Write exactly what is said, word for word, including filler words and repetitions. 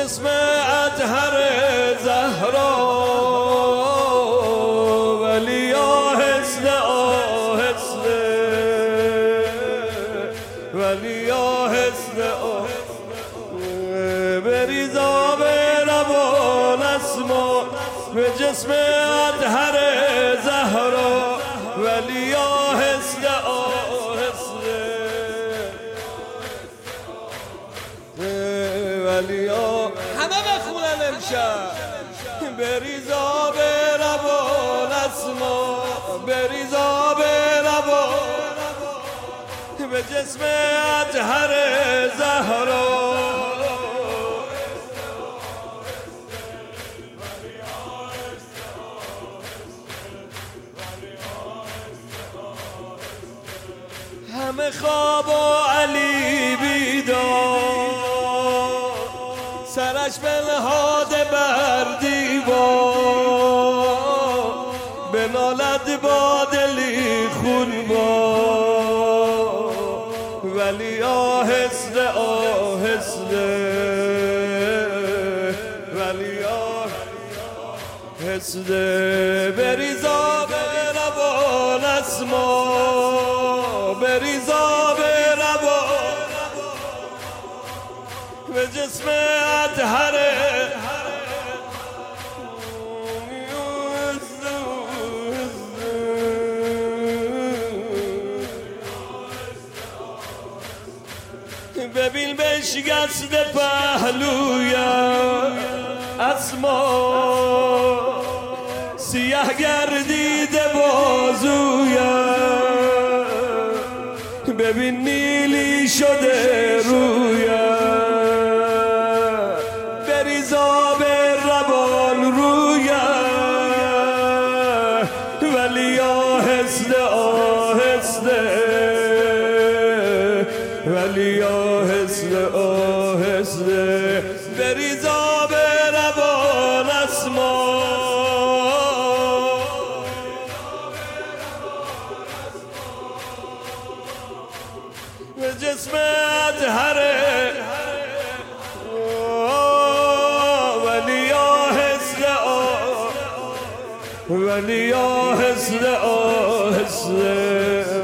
جسم اطهر زهرا ولی آهسته آهسته ولی آهسته آهسته بریزا به روان اسما به جسم اطهر زهرا ولی آهسته آهسته ولی همه بخونن امشب بریزا به روان اسما بریزا به روان به جسم اطهر زهرا همه خواب و علی بیدار سرش بنهاده بر دیوار بنالد با دلی خونبار ولی آهسته آهسته ولی آهسته بریزا به روان اسما بریزا به روان به جسم اطهر ببین به شکست پهلویم اسما سیاه گردیده بازویم ببین نیلی شده رویم بریزا به روان رویم ولی آهسته آهسته ولی آهسته آهسته بریزا به روان اسما به جسم اطهر ولی آهسته ولی آهسته آهسته